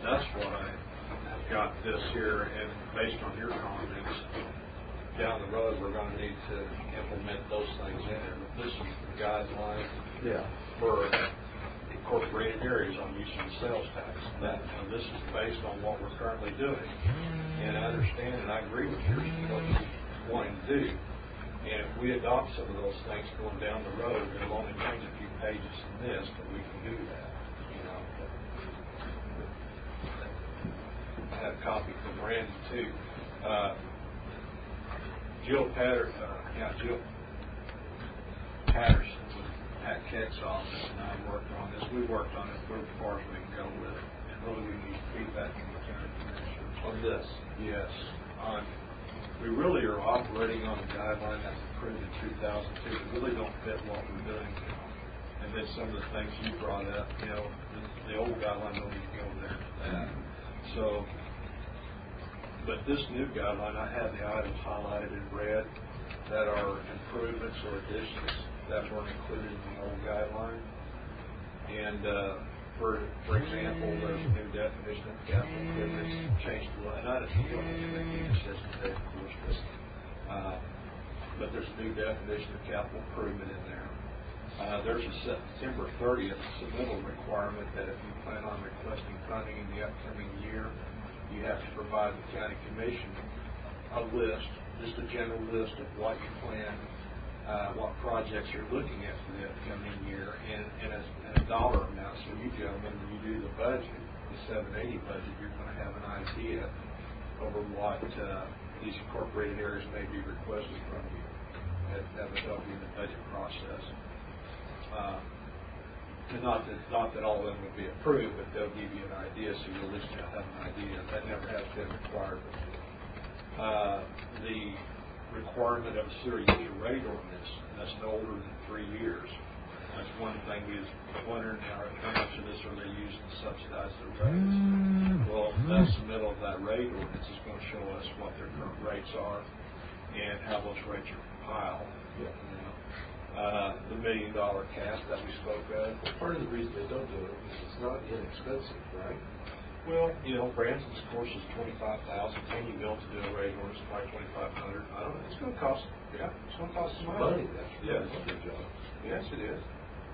that's why I've got this here, and based on your comments, down the road we're going to need to implement those things in there. This is the guideline for incorporated areas on use of the sales tax. This is based on what we're currently doing. And I understand and I agree with you what you're wanting to do. And if we adopt some of those things going down the road, it'll only change a few pages in this, but we can do that. I had a copy from Randy too. Jill Patterson with Pat Keck's office and I worked on this. We worked on it for as far as we can go with it. And really we need feedback from the county commission. On this? Yes. We really are operating on a guideline that's approved in 2002. We really don't fit what we're doing now. And then some of the things you brought up, the old guideline don't even go there for that. So, but this new guideline, I have the items highlighted in red that are improvements or additions that weren't included in the old guideline. And for example, there's a new definition of capital improvements changed to and I don't make any decision today, of course, but there's a new definition of capital improvement in there. There's a September 30th submittal requirement that if you plan on requesting funding in the upcoming year, you have to provide the county commission a list, just a general list of what you plan, what projects you're looking at for the upcoming year, and a dollar amount. So you gentlemen, when you do the budget, the 780 budget, you're going to have an idea over what these incorporated areas may be requested from you. That would help you in the budget process. And not that all of them would be approved, but they'll give you an idea, so you'll at least have an idea. That never has been required. The requirement of a sewer user rate ordinance, and that's no older than 3 years. That's one thing we was wondering how much of this are they using to subsidize their rates. Well, the submittal of that rate ordinance is going to show us what their current rates are and how those rates are compiled. The $1 million cap that we spoke of. Well, part of the reason they don't do it is it's not inexpensive, right? Well, Branson's course is $25,000. Caneyville to do a rate ordinance is probably $2,500. I don't know. It's going to cost. Yeah, it's going to cost some money. Yes, it's a good job. Yes, it is.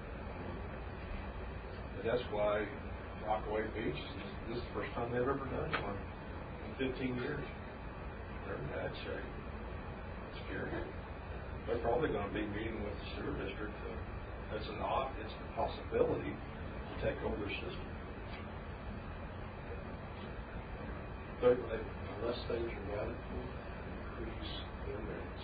But that's why Rockaway Beach this is the first time they've ever done one in 15 years. They're in bad shape. It's scary. They're probably going to be meeting with the sewer district. It's a possibility to take over their system. Unless they dramatically increase their rates,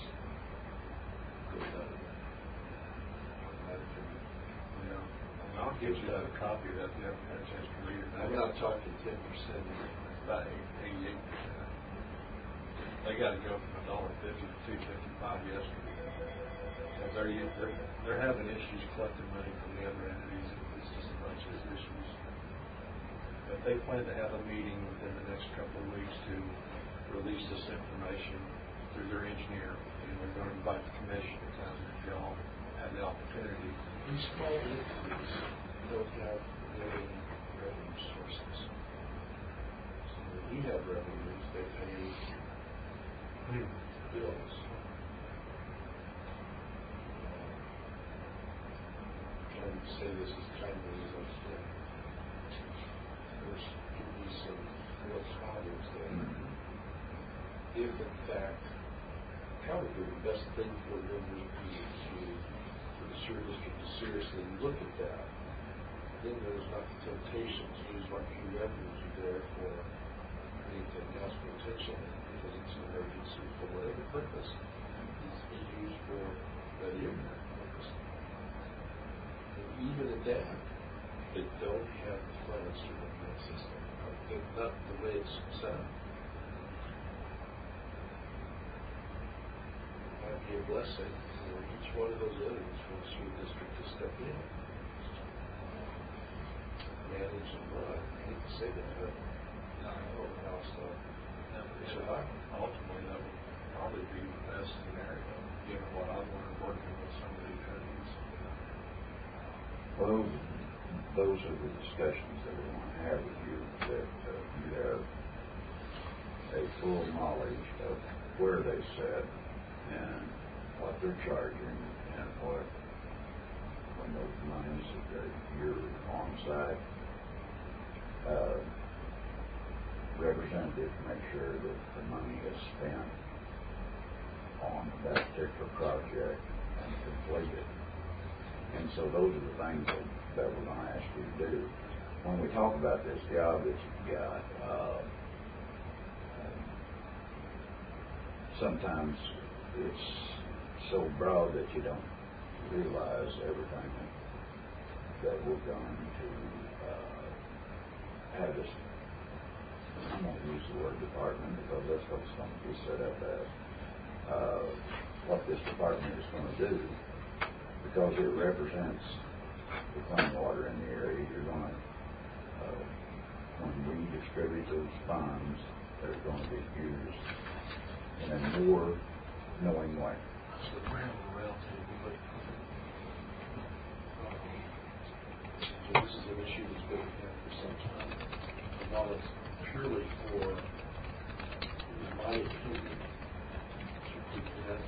I'll get you a copy of that if you haven't had a chance to read it. I'm not talking 10%, about 88%. They got to go from $1.50 to $2.55 yesterday. They're having issues collecting money from the other entities. It's just a bunch of issues. But they plan to have a meeting within the next couple of weeks to release this information through their engineer, and they're going to invite the commission to come if y'all have the opportunity. These small entities don't have any revenue sources. So when we have revenues, they pay bills. I'm trying to say this as kindly as I can. There's going to be some real problems there. If in fact, probably the best thing for them would be for the sewer district to seriously look at that. Then there's not the temptation to use like your revenues are there for anything else potentially, because it's an emergency for whatever purpose. It's used for that earmark purpose. And even at that, they don't have the funds to run that system. Not the way it's set up. It might be a blessing for each one of those entities for the sewer district to step in, manage and run. I hate to say that, but I don't know how it's done. Ultimately, that would probably be the best scenario, given what I've learned working with some of these entities. Well, those are the discussions that we want to have with you, that you have a full knowledge of where they sit and what they're charging and what, when those monies that you're on site, representative make sure that the money is spent on that particular project and completed. And so those are the things that we're going to ask you to do. When we talk about this job that you've got, sometimes it's so broad that you don't realize everything that we're going to have this. I'm going to use the word department because that's what it's going to be set up as. What this department is going to do, because it represents the clean water in the area, you're going to, when we distribute those funds, they're going to be used in a more knowing way. So this is an issue that's been here for some time. And while it's purely for, in my opinion, to prevent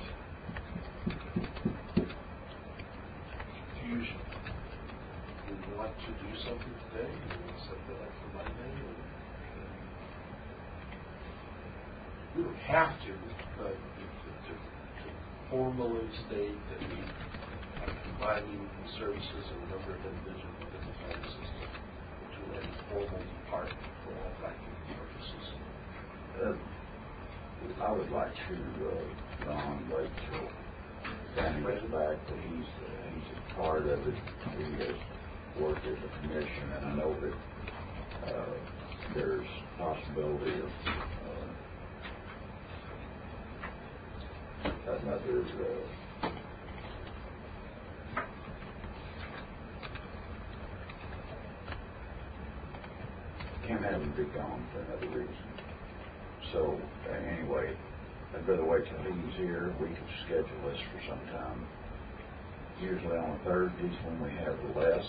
confusion, we want to do something today. We want to set that up for Monday. We don't have to, but to formally state that we are combining services of a number of individuals within the fire system into a formal department for all practical purposes. I would like to, Don, wait till Danny gets back, but he's a part of it. He has worked as a commission, and I know that there's possibility of another can't have him be gone for another reason. So anyway, I'd rather wait till he's here. We could schedule this for some time. Usually on Thursdays when we have less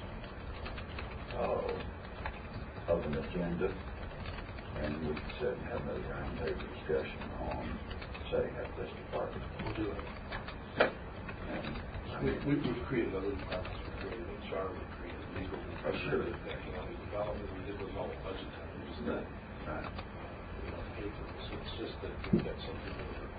of an agenda, and we could sit and have another roundtable discussion on setting up this department. We'll do it. We've created other departments. We created HR. We created legal. We created economic development. We did those all budget time. We just did. Right. So it's just that we've got something that we're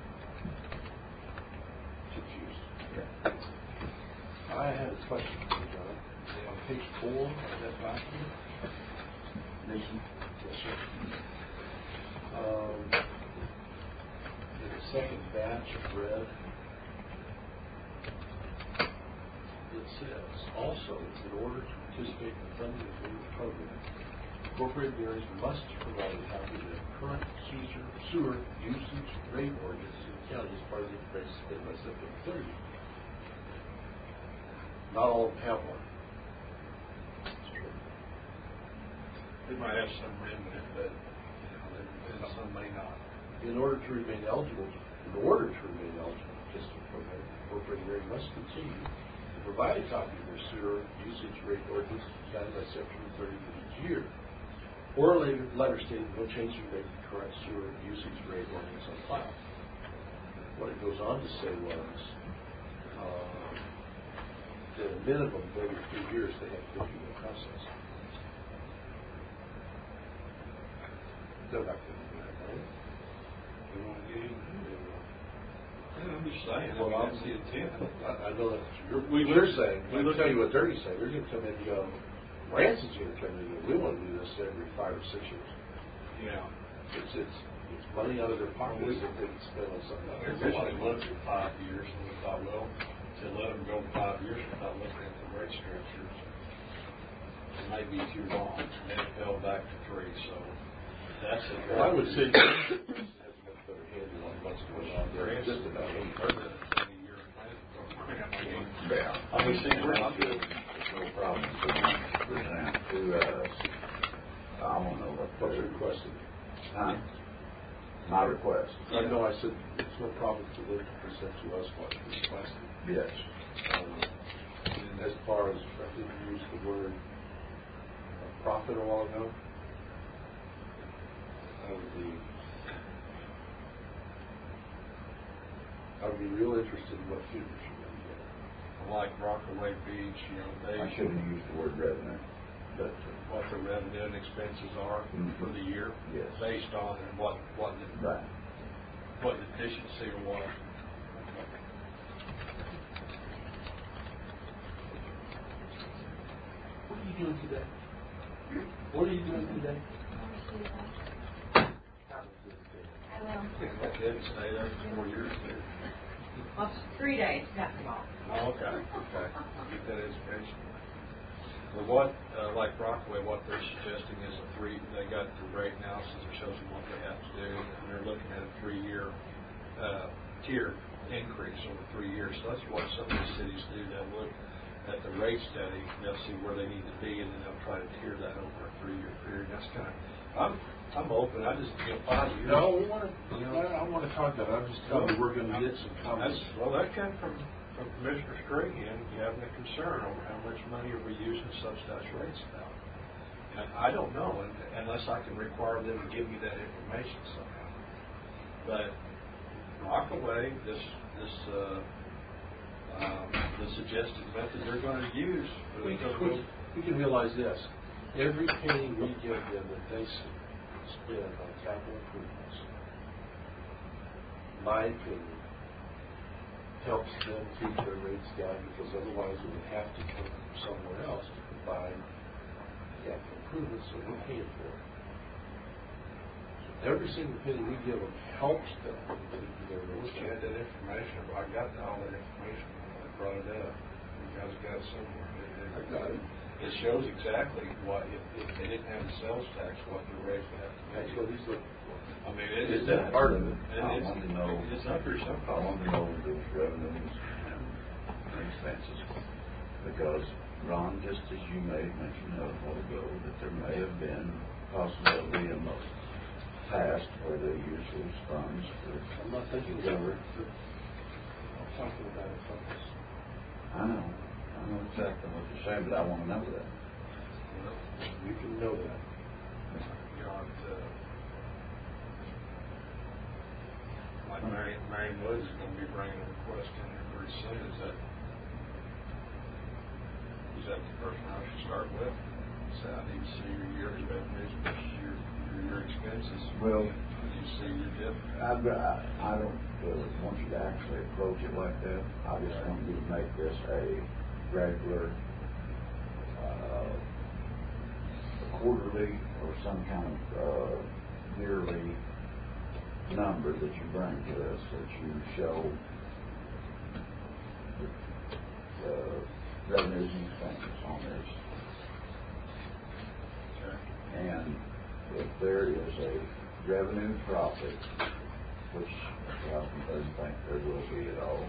confused. Yeah. I had a question for you, John. On page 4 of that document. Listen. Yes, sir. In the second batch of red, it says, also, in order to participate in the funding of the program, incorporated areas must provide a copy of the current sewer usage rate ordinance in the county as part of the information submitted by September 30th. Not all of them have one. They might have some written in it, but some may not. In order to remain eligible to participate in the program, incorporated area must continue to provide a copy of their sewer usage rate ordinance to the county by September 30th of each year, or a letter stating no change in rate the current sewer usage rate ordinance on file. What it goes on to say was that a minimum of every 3 years they have to go through the process. They're not going to do that, right? We won't get even into it. I'm just saying. Well, that's the intent. I know that's we're saying. Let me tell you what Dirty's saying. They're going to come in and go, Ranson's going to come in and go, we want to do this every 5 or 6 years. Yeah. It's money out of their pockets that they can spend on something else. They originally looked at 5 years, and we thought, well, to let them go 5 years without looking at the rate structures, it may be too long. And then it fell back to 3, so that's it. Well, I would say has a much better handle on what's going on there. Just about a 20-year plan. Yeah. I mean, see, we're not good. No problem. Present to us. I want to know what's requested. Huh? My request. I know I said it's no problem for them to present to us what's requested. Yes. And as far as, I think you used the word profit a while ago, I would be real interested in what figures you're going to get. Like Rockaway Beach, you know, I shouldn't use the word revenue, but what the revenue and expenses are for the year, yes, based on what the efficiency or what. What are you doing today? What are you doing today? Let them stay there for 4 years. Well, 3 days, basketball. Oh, okay. Get that education. Well, what, like Rockaway, what they're suggesting is they got the rate analysis that shows them what they have to do, and they're looking at a 3-year tier increase over 3 years. So that's what some of these cities do. They'll look at the rate study, they'll see where they need to be, and then they'll try to tier that over a 3-year period. That's kind of, I'm open. I just, 5 years. No, we want to. I want to talk about it. I'm just telling you, we're going to get some comments. Well, that came from Commissioner Strahan, having a concern over how much money are we using subsidized rates about. And I don't know, unless I can require them to give me that information somehow. But Rockaway, the suggested method they're going to use. We can realize this. Every penny we give them that they spend on capital improvements, my opinion, helps them keep their rates down, because otherwise we would have to come from somewhere else to provide capital improvements that we're paying for. So every single penny we give them helps them keep their rates I had down. that information. I got all that information when I brought it up. You guys got it somewhere. I got it. It shows exactly what, if they didn't have the sales tax, what the rates would have to be. That's what he's looking for. I mean, is that part of it? I It's want to know. It's not very I simple. want to know those revenues and expenses, because Ron, just as you made mention of a while ago, that there may have been possibility in the past where they used those funds I'm not thinking to about cover. it. I'm talking about it from this. I know exactly what you're saying, but I want to know that. You can know that. Like Marion Woods is going to be bringing a request in here very soon. Is that the person I should start with? So I need to see your yearly revenues versus your expenses. Well, I need to see your dip. I don't want you to actually approach it like that. I just want you to make this a regular quarterly or some kind of yearly number that you bring to us, that you show the revenues and expenses on this. Okay. And if there is a revenue profit, which I don't think there will be at all,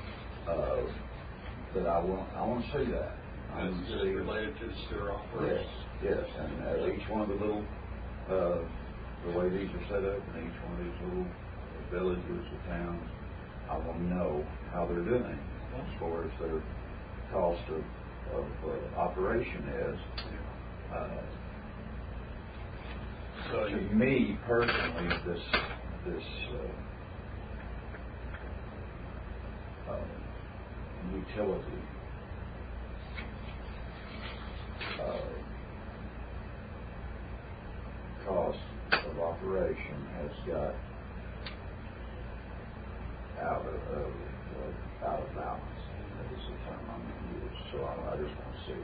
but I want to see that. I That's want to just see related to the sewer operation. Yes, and each one of the little, the way these are set up, and each one of these little villages or towns, I want to know how they're doing as far as their cost of operation is. So To me personally, this utility cost of operation has got out of balance. That is the term I'm going to use. So I just want to see.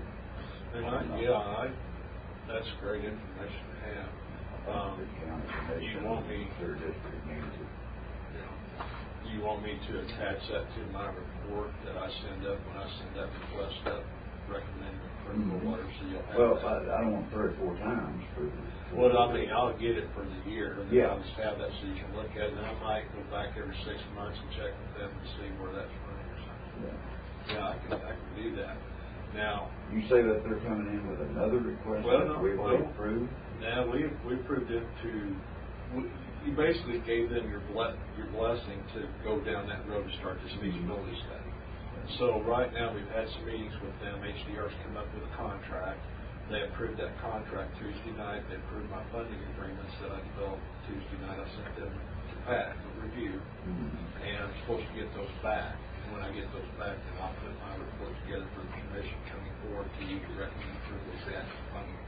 That's great information to have. The county commission, you want me- their district needs it. Do you want me to attach that to my report that I send up when I send that request up, recommending approval, or so you'll have Well, that? I don't want 3 or 4 times for. Well, I mean, I'll get it for the year, and then Yeah. I'll just have that so you can look at it, and I might go back every 6 months and check with them to see where that's running or something. Yeah. Yeah, I can do that. Now, You say that they're coming in with another request that we've already approved? now we approved them you basically gave them your blessing to go down that road to start this feasibility study. So right now, we've had some meetings with them. HDR's come up with a contract. They approved that contract Tuesday night. They approved my funding agreements that I developed Tuesday night. I sent them to Pat to review, and I'm supposed to get those back. And when I get those back, then I'll put my report together for the commission coming forward to you to recommend approval of that funding.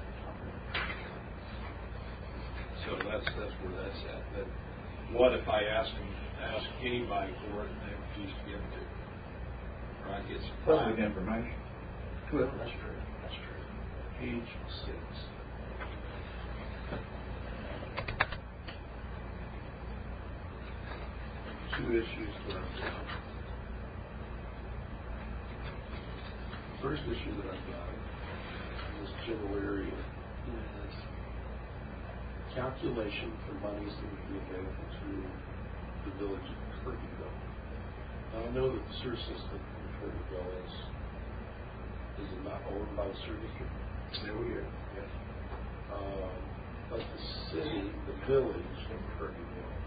So that's where that's at. But what if I ask anybody for it and they refuse to give it to me? Or I get some Public information. Well, that's true. That's true. Page 6. Two issues that I've got. The first issue that I've got in this general area is calculation for monies that would be available to the village of Kirbyville. Now, I know that the sewer system in Kirbyville is it not owned by the sewer district? There we go. Yes. But the city, the village of Kirbyville,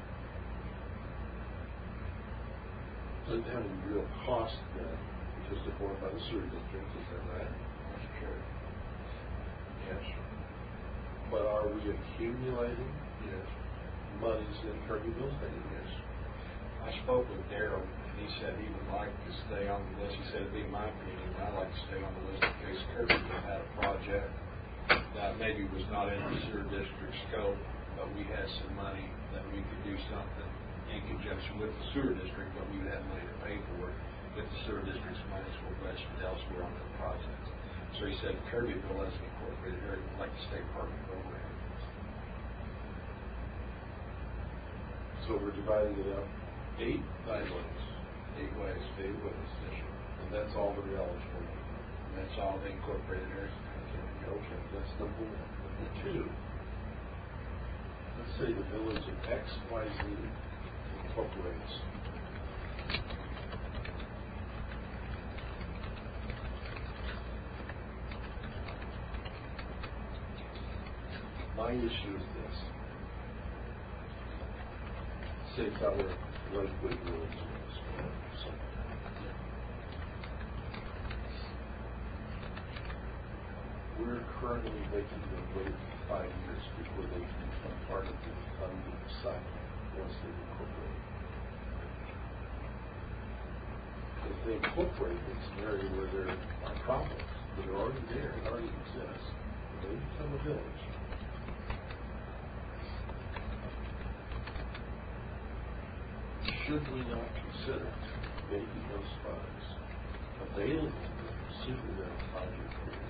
doesn't have any real cost then because they're owned by the sewer district, is that right? That's true. Yes. But are we accumulating monies in Kirbyville? Yes. I spoke with Darrell, and he said he would like to stay on the list. He said it'd be my opinion, I'd like to stay on the list in case Kirbyville had a project that maybe was not in the sewer district scope, but we had some money that we could do something in conjunction with the sewer district, but we would have money to pay for it if the sewer district's monies were budgeted elsewhere on the project. So he said Kirbyville as an incorporated area would like to stay part of the program. So we're dividing it up 8 ways. 8 ways. 8 ways. And that's all that are eligible. And that's all the incorporated areas. Okay, that's number 1. Number 2, let's say the village of XYZ incorporates my issue is this. Say if I were Lakewood Village or something. We're currently making them wait 5 years before they can become part of the funding cycle once they incorporate. If they incorporate, it's an area where there are problems that are already there, that already exist. They become a village. Should we not consider making those funds available sooner than a 5-year period?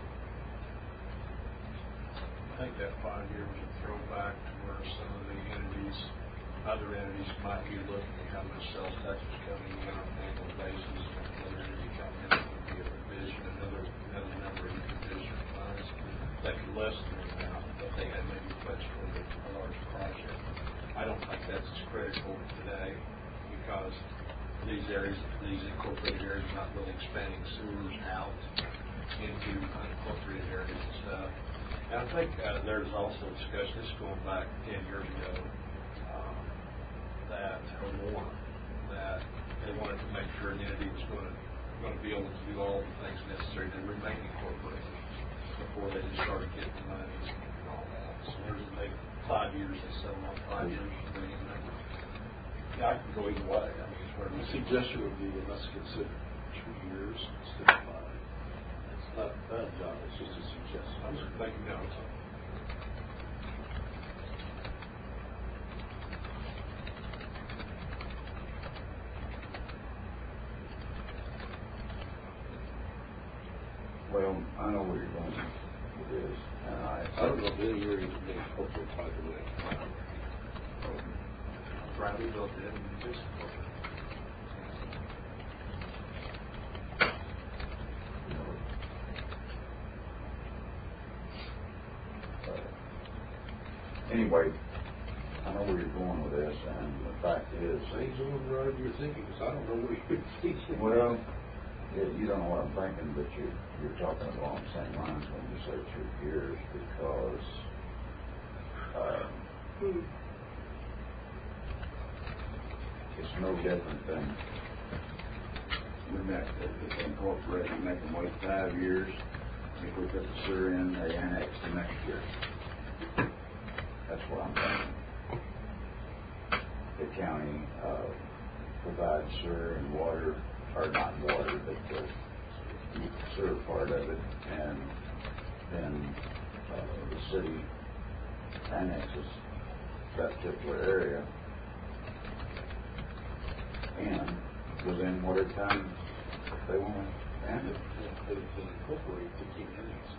I think that 5 years is a throwback to where some of the other entities might be looking at how much sales tax is coming in on an annual basis. Another entity coming in would be a provision, another number of provision funds that could lessen the amount that they had maybe pledged for a large project. I don't think that's as critical today because these incorporated areas are not really expanding sewers out into unincorporated areas and stuff. And I think there's also discussion, this is going back 10 years ago, or more, that they wanted to make sure an entity was going to be able to do all the things necessary to remain incorporated before they just started getting the money and all that. So there's like 5 years, they settled on 5 years for bringing numbers. Yeah, I can go either way. I mean, it's where The suggestion would be that let's consider 2 years instead of 5. It's not a bad job, it's just a suggestion. I'm just making notes. Well, I know where you're going with this, and I don't know of any area that may incorporate, by the way. Bradley built it and just anyway, I know where you're going with this, and the fact is, Things a little right of your thinking, because I don't know what you're thinking. well, you don't know what I'm thinking, but you're talking along the same lines when you say 2 years, because it's no different than we make, if they incorporate, we make them wait 5 years. If we put the sewer in, they annex the next year. That's what I'm thinking. The county provides sewer and water, or not water, but the sewer part of it, and then the city annexes that particular area, and within whatever time they want to annex. They incorporate to keep annexing.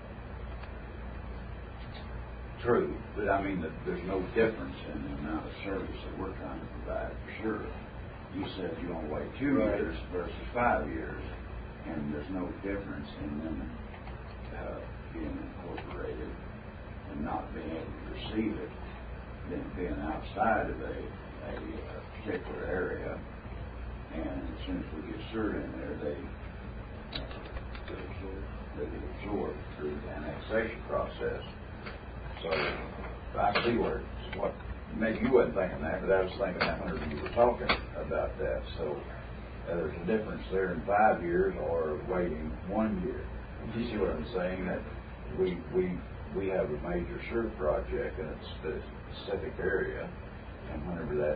True, but I mean, there's no difference in the amount of service that we're trying to provide, for sure. You said you want to wait 2 years versus 5 years, and there's no difference in them being incorporated and not being able to receive it than being outside of a particular area. And as soon as we get sewer in there, they get absorbed through the annexation process. So I see where what maybe you wasn't thinking that, but I was thinking that whenever you were talking about that. So there's a difference there in 5 years or waiting 1 year. You see what I'm saying? That we have a major sewer project in a specific area, and whenever that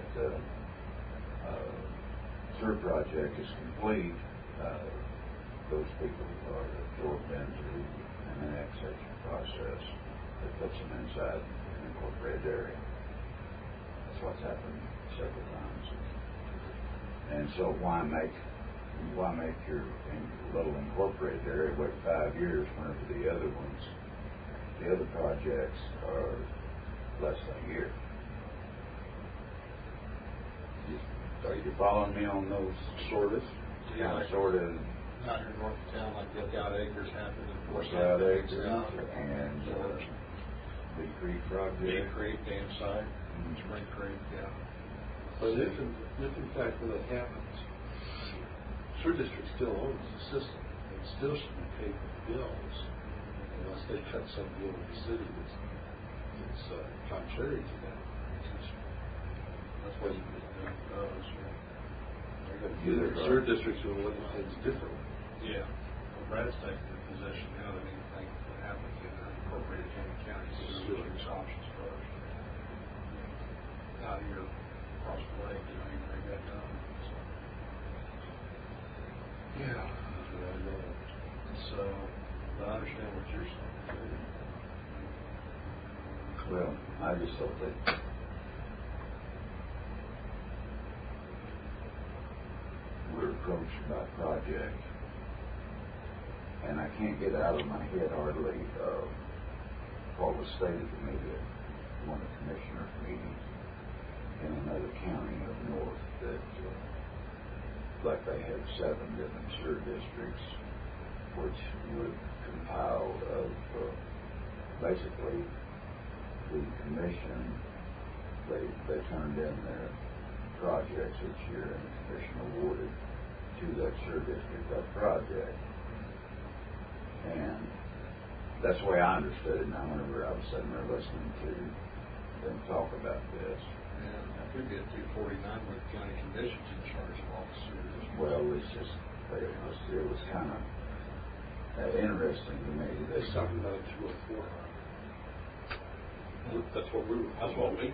sewer project is complete, those people are absorbed into an annexation process that puts them inside an incorporated area. That's what's happened several times. And so why make your little incorporated area wait 5 years whenever the other projects are less than a year? Are you following me on those sort of? Yeah, sort of. Out here north of town, like Lookout Acres happened in Lookout Acres out. and Big Creek project. Big Creek, Dam Side, Spring Creek, yeah. But if in fact when that happens, sewer district still owns the system and still should be paying the bills unless they cut some deal with the city that's contrary to that. That's what you does, Either sewer districts will look at things differently. yeah. Well, Brad's taking the position now that anything that happens in unincorporated county sewer districts options first. Out here across the lake, you know, you can make that done. So. Yeah. That's what I know. So, but I understand what you're saying. Well, I just thought that we're approached by a project, and I can't get out of my head hardly what was stated to me at one of the commissioners' meetings in another county up north that like they had 7 different sewer districts, which would compile of basically the commission. They turned in their projects each year, and the commission awarded to that sewer district that project. And that's the way I understood it. Now, whenever I was sitting there listening to them talk about this, Yeah, I could get 249 with the county commission's in charge of all the sewer districts. well, it's just it was kind of interesting to me. They're talking about 204. That's what we got.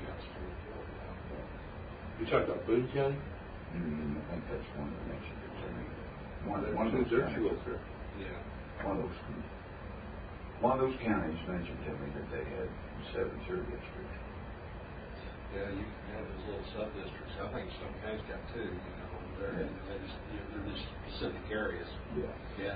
You talking about Boone County? I think that's one that mentioned it to me. One of They're those counties. 204. Yeah. One of those counties mentioned to me that they had 7 sewer districts. Yeah, you have those little sub-districts. I think some counties got 2, you know, they're just specific areas. Yeah. Yeah.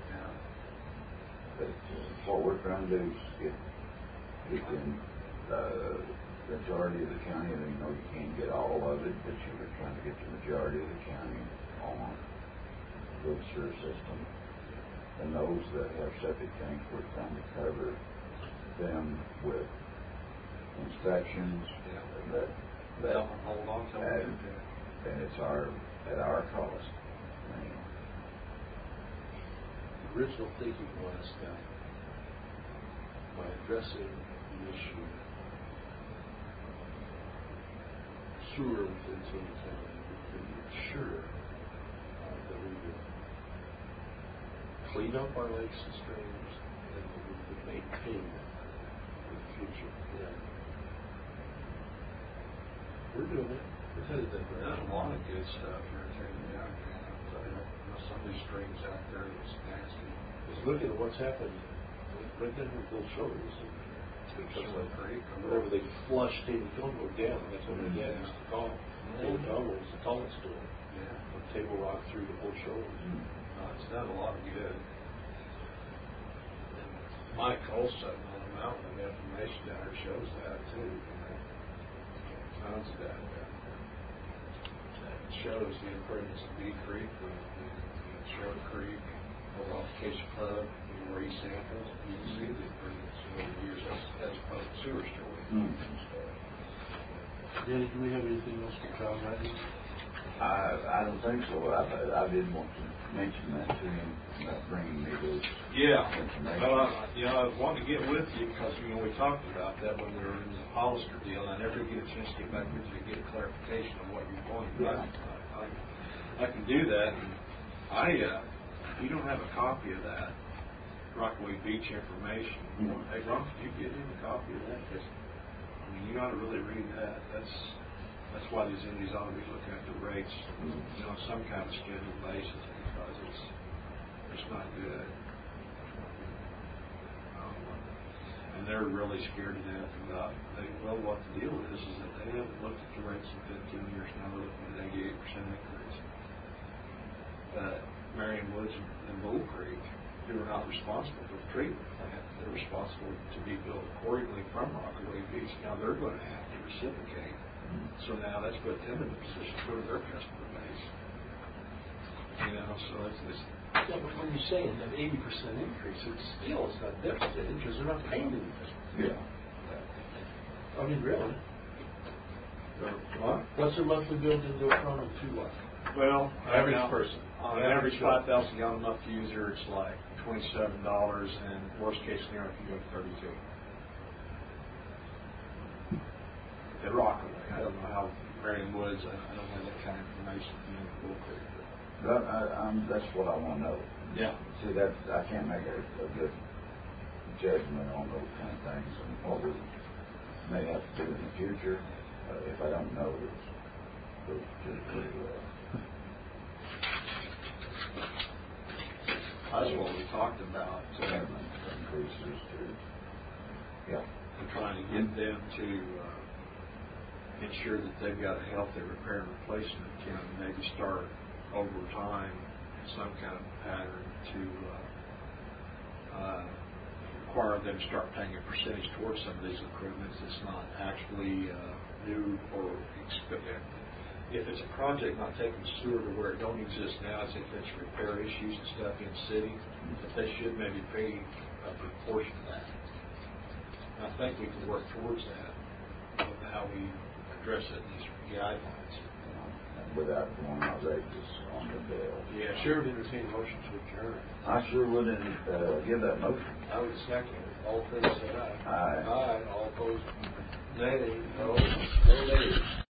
But what we're trying to do is get in the majority of the county. I mean, you know, you can't get all of it, but you're trying to get the majority of the county on a good sewer system. And those that have septic tanks, we're trying to cover them with inspections. Yeah. That Hold on to and it's at our cost. I mean, The original thinking was that by addressing the issue of sewer within Tony County, we could ensure that we would clean up our lakes and streams, and we would maintain them for the future. Yeah. We're doing it. We're headed that way. There's a lot of good stuff irritating me. I can't tell you. Some of these streams out there that's nasty. Just looking at what's happened right down here in Bull Shoulders. Because Silver Creek. whenever they flush Table Hill Road down, that's what my dad used to call it. Table Hill Road was the tallest to it. Yeah. From Table Rock through to Bull Shoulders. It's done a lot of good. Mike Olson on the mountain, the information down there shows that too. Tons of that. It shows the improvements of Bee Creek, Short Creek, over off Case Club, where he samples. You can see the improvements over the years as public sewer story. Danny, do we have anything else for Kyle Riding? I don't think so. I didn't want to mention that to him about bringing me this information. Well, I wanted to get with you because, we talked about that when we were in the Hollister deal. I never get a chance to get back with you to get a clarification on what you're going to do. I can do that. If you don't have a copy of that Rockaway Beach information, hey, Ron, could you get him a copy of that? Because, you got to really read that. That's why these Indies ought to be looking at the rates, on some kind of scheduled basis, because it's not good. And they're really scared to death about what the deal is that they haven't looked at the rates in 15 years now. They're looking at 88% increase. But Marion Woods and Bull Creek, who are not responsible for the treatment plant, they're responsible to be built accordingly from Rockaway Beach. Now they're going to have to reciprocate. So now that's put them in a position for their customer base. So it's this. Yeah, but when you're saying that 80% increase, it's not deficit because they're not paying anything. Yeah. I mean, really? What? What's their monthly bill to go from and to what? Well, Average person. On average 5,000 gallon month user, it's like $27, and worst case scenario, if you go to 32. At Rockaway, I don't know how Marion Woods. I don't have that kind of information from Bull Creek. But that's what I want to know. Yeah. See, I can't make a good judgment on those kind of things and what we may have to do in the future if I don't know those pretty well. That's what we talked about. Increases too. Yeah. And trying to get them to ensure that they've got a healthy repair and replacement account, and maybe start over time some kind of pattern to require them to start paying a percentage towards some of these improvements. It's not actually new or if it's a project not taking sewer to where it don't exist now, as if it's repair issues and stuff in the city, that they should maybe pay a proportion of that. And I think we can work towards that with how we address it in these guidelines. Without going outrageous on the bill. Yeah, Chair would entertain a motion to adjourn. I sure wouldn't give that motion. I would second it. All in favor say aye. Aye. Aye. All opposed, nay. No. No nays.